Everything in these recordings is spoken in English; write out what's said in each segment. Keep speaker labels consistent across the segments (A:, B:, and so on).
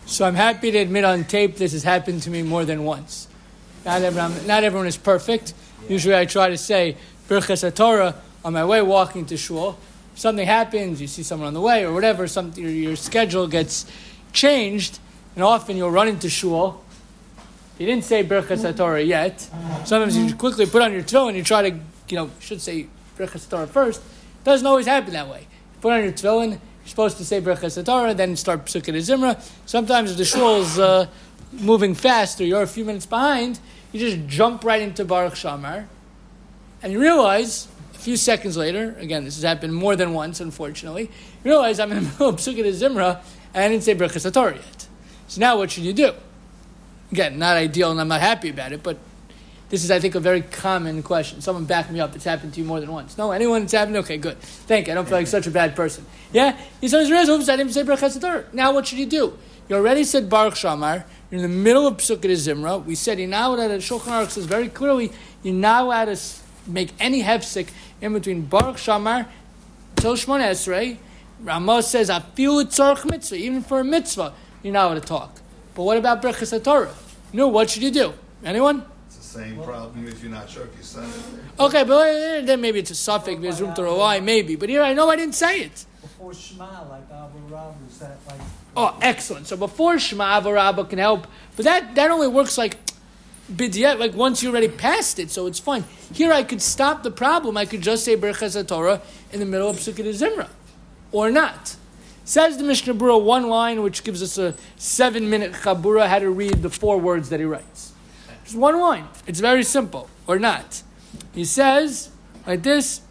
A: So I'm happy to admit on tape this has happened to me more than once. Not everyone is perfect. Usually I try to say Birchas HaTorah on my way walking to shul. If something happens, you see someone on the way or whatever, your schedule gets changed, and often you'll run into shul. If you didn't say Birchas HaTorah yet, sometimes you quickly put on your tefillin and you try to, should say Birchas HaTorah first. It doesn't always happen that way. You put on your tefillin, you're supposed to say Birchas HaTorah, then start Psukkah Zimra. Sometimes if the shul's moving fast or you're a few minutes behind, you just jump right into Baruch Shamar, and you realize a few seconds later, again, this has happened more than once, unfortunately, you realize I'm in the middle of Psukkah Zimra and I didn't say Birchas HaTorah yet. So now what should you do? Again, not ideal and I'm not happy about it, but this is, I think, a very common question. Someone back me up. It's happened to you more than once. No? Anyone it's happened? Okay, good. Thank you. I don't feel like such a bad person. Yeah? You sometimes realize, oops, I didn't say Birchas HaTorah. Now what should you do? You already said Baruch Shamar. You're in the middle of Psukkah Zimra. We said you're not allowed to, Shulchan Aruch says very clearly, you're not allowed to make any hefsek in between Baruch Shamar till Shmona Esrei. Ramah says, Afilu tzarich mitzvah, even for a mitzvah, you're not allowed to talk. But what about Birchas HaTorah? No, what should you do? Anyone?
B: It's the same problem if you're not sure if you said it.
A: Okay, but then maybe it's a suffix, there's room to rely, maybe. But here I know I didn't say it.
C: Before Shema, like Abu Rav, is that like...
A: Oh, excellent. So before Shema, Abu Rabba can help. But that only works like bidiyat, like once you already passed it, so it's fine. Here I could stop the problem. I could just say Birchas HaTorah in the middle of Psukkah Zimra. Or not. Says the Mishnah Berurah one line, which gives us a 7-minute chabura how to read the 4 words that he writes. Just one line. It's very simple. Or not. He says, like this,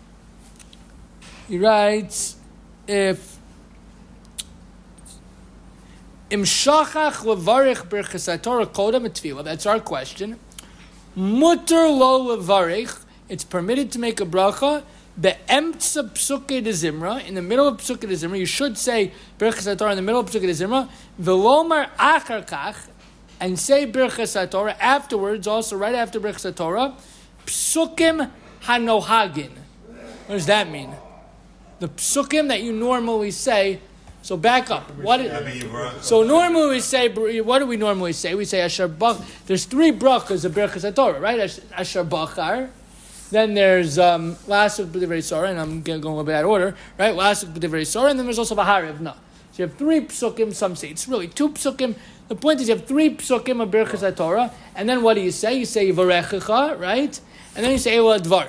A: he writes, if Im shachach levarich Birchas HaTorah kodem etfilah. That's our question. Mutter lo levarich. It's permitted to make a bracha be'emtza Psukkah Zimra, in the middle of Psukkah Zimra. You should say Birchas HaTorah in the middle of Psukkah Zimra. Velomar achar kach, and say Birchas HaTorah afterwards. Also, right after Birchas HaTorah, Psukim hanohagin. What does that mean? The Psukim that you normally say. So back up. So normally we say, what do we normally say? We say Asher Bach. There's 3 brachas of Birchas HaTorah, right? Asher Bachar. Then there's Lasuk B'divrei Sorah, and I'm going a little bit out of order, right? Lasuk B'divrei Sorah, and then there's also V'harev Na. So you have 3 psukim. Some say it's really 2 psukim. The point is you have 3 psukim of Birchas HaTorah, and then what do you say? You say Yivarechecha, right? And then you say Eila Dvarim.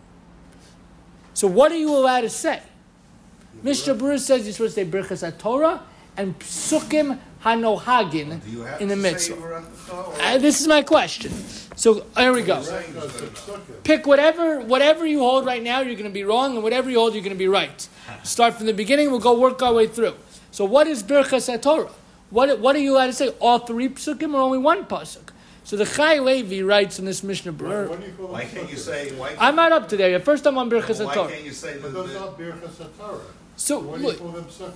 A: So what are you allowed to say? Mishnah Berurah says you're supposed to say Birchas HaTorah and Psukim Hanohagin in the mitzvah. This is my question. So here we go. Pick whatever you hold right now, you're going to be wrong, and whatever you hold, you're going to be right. Start from the beginning, we'll go work our way through. So what is Birchas HaTorah? What are you allowed to say? All 3 psukim or only 1 pasuk? So the Chai Levi writes in this Mishnah Berurah.
B: Why can't you say?
A: I'm not up to there. First I'm on Birchas HaTorah.
B: Why can't you say
D: but those are Birchas HaTorah.
A: So
D: why do you call them psukim?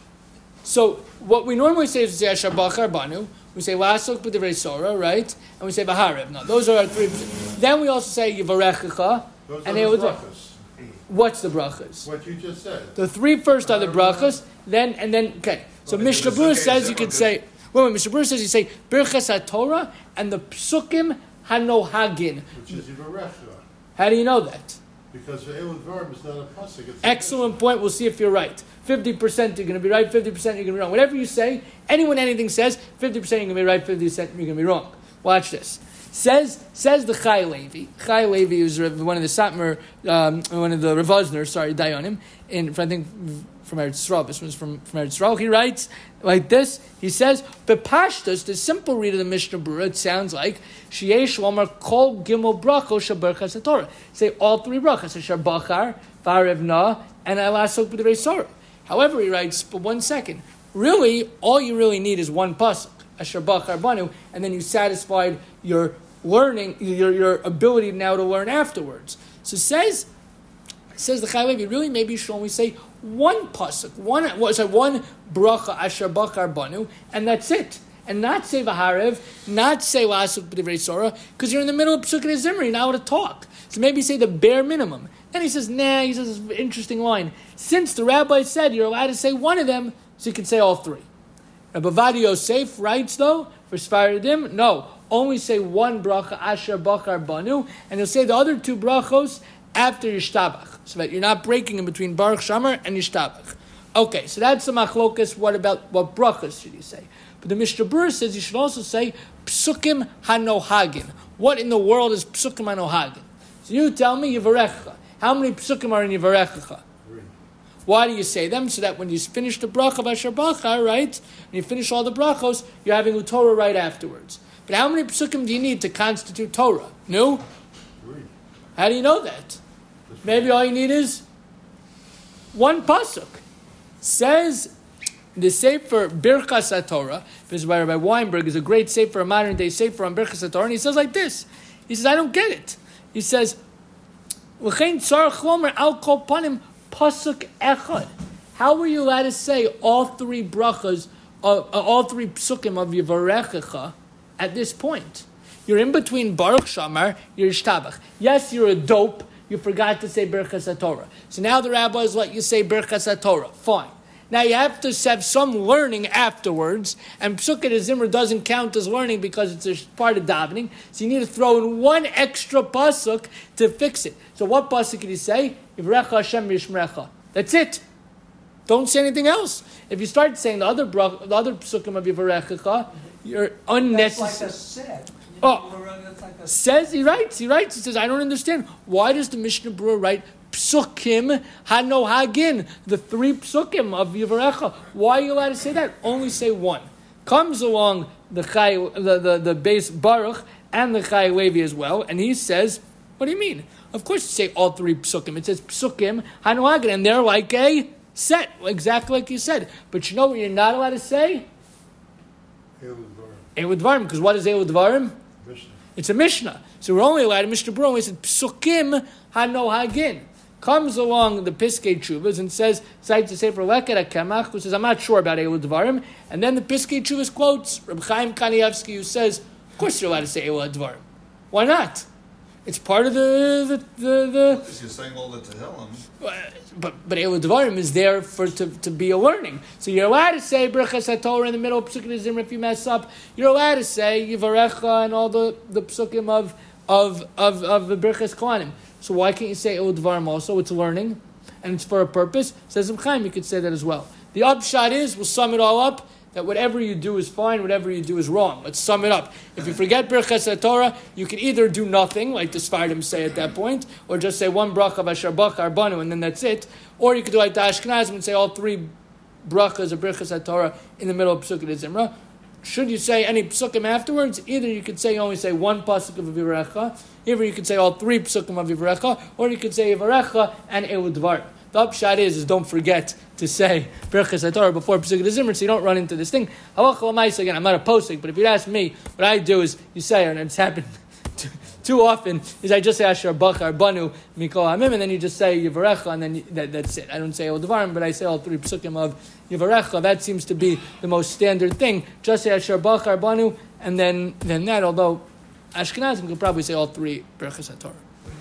A: So what we normally say is we say Asher Bachar Banu, we say Lasuk B'divrei Sorah, right? And we say V'harev. No, those are our 3. Then we also say Yivarechecha.
D: Those
A: and
D: are the brachas.
A: What's the brachas?
D: What you just said.
A: The 3 first are the brachas. Then okay. So Mishnah Berurah says you could say. Wait. Mishnah Berurah says you say Birchas HaTorah and the Psukim Hanohagin.
D: Which is Yivarechecha.
A: How do you know that?
D: Because the Eila Dvarim is not a pasuk.
A: Excellent point. We'll see if you're right. 50% you're going to be right, 50% you're going to be wrong. Whatever you say, anything says, 50% you're going to be right, 50% you're going to be wrong. Watch this. Says the Chai Levi. Chai Levi is one of the Satmar, one of the Rav Osner, Dayanim, I think from Eretz Yisrael. This one's from Eretz Yisrael. He writes like this. He says, Bepashtus, the simple read of the Mishnah Berurah, it sounds like, Sheyesh Lomar Kol Gimel Brachos Shaberchas HaTorah. Say all 3 brachas, Asher Bachar, V'harev Na, and Lasuk B'divrei Sorah. However, he writes, but 1 second. Really, all you really need is 1 pasuk, Asher Bachar Banu, and then you satisfied your learning, your ability now to learn afterwards. So says the Chai Levi, really maybe you should only say 1 pasuk, one bracha Asher Bachar Banu, and that's it. And not say V'harev, not say Lasuk B'divrei Sorah, because you're in the middle of Psukkah Zimra, you're not able to talk. So maybe say the bare minimum. Then he says this interesting line. Since the rabbi said you're allowed to say 1 of them, so you can say all 3. Rabbi Ovadia Yosef writes though for Sfaradim, no, only say one bracha Asher Bachar Banu, and you'll say the other two brachos after Yishtabach, so that you're not breaking in between Baruch Shamar and Yishtabach. Okay, so that's the machlokas. What brachas should you say? But the Mishnah Berurah says you should also say psukim hanohagin. What in the world is psukim hanohagin? So you tell me Yivarecha. How many psukim are in Yivarecha?
D: 3.
A: Why do you say them? So that when you finish the bracha of Asher Bachar, right, and you finish all the brachos, you're having a Torah right afterwards. But how many psukim do you need to constitute Torah? No?
D: 3.
A: How do you know that? Maybe all you need is one pasuk. Says the Sefer Birchas HaTorah, this is by Rabbi Weinberg, is a great Sefer, a modern day Sefer on Birchas HaTorah, and he says like this. He says, I don't get it. He says, L'chein tzarech lomer al kol panim pasuk echad. How were you allowed to say all three brachas, all three psukim of Yivarechecha at this point? You're in between Baruch Shamar, you're Yishtabach. Yes, you're a dope. You forgot to say Birchas HaTorah. So now the rabbis let you say Birchas HaTorah. Fine. Now you have to have some learning afterwards, and Psukkah Zimra doesn't count as learning because it's a part of davening. So you need to throw in one extra pasuk to fix it. So what pasuk can you say? Yivrecha Hashem Yishmerecha. That's it. Don't say anything else. If you start saying the other psukim of Yivarechecha, you're unnecessary.
C: That's like a set.
A: Says he writes. He says, I don't understand. Why does the Mishnah Berurah write psukim hanohagin, the 3 psukim of Yivarecha? Why are you allowed to say that? Only say one. Comes along the base Baruch and the Chai Levi as well, and he says, what do you mean? Of course you say all 3 psukim. It says psukim hanohagin, and they're like a set, exactly like you said. But you know what you're not allowed to say? Eilud Dvarim, because what is Eilud Dvarim?
D: Mishnah.
A: It's a Mishnah. So we're only allowed, Mishnah Berurah only said psukim hanohagin. Comes along the Piskei Teshuvos and says, cites the Sefer Leket HaKemach, who says, I'm not sure about Eilud Dvarim. And then the Piskei Teshuvos quotes Reb Chaim Kanievsky, who says, of course you're allowed to say Eilud Dvarim. Why not? It's part of the
B: You're saying all the Tehillim.
A: But Eilud Dvarim is there to be a learning. So you're allowed to say Birchas HaTorah in the middle of Psukim Zimra if you mess up. You're allowed to say Yivarecha and all the Psukim of the Birchas Kohanim. So why can't you say Eilud Dvarim also? It's learning, and it's for a purpose. Says Reb Chaim, you could say that as well. The upshot is, we'll sum it all up, that whatever you do is fine, whatever you do is wrong. Let's sum it up. If you forget Birchas HaTorah, you can either do nothing, like the Sfardim say at that point, or just say one bracha of Asher Bachar Banu, and then that's it. Or you could do like the Ashkenazim and say all 3 brachas of Birchas HaTorah in the middle of Psukim Zimra. Should you say any psukim afterwards? Either you could say you only say one pasuk of Yivarecha, either you could say all 3 psukim of Yivarecha, or you could say Yivarecha and Eilud Dvarim. The upshot is don't forget to say Birchas HaTorah before Psukim Zimra, so you don't run into this thing. Halacha l'maisa, again, I'm not a posik, but if you'd ask me, what I do is you say, and it's happened too often, is I just say Asher Bachar Banu Mikol Hamim, and then you just say Yivarecha, and then that's it. I don't say Eilud Dvarim, but I say all 3 psukim of Yivarecha. That seems to be the most standard thing. Just say Asher Bachar Banu, and then that, although Ashkenazim could probably say all 3 Birchas HaTorah.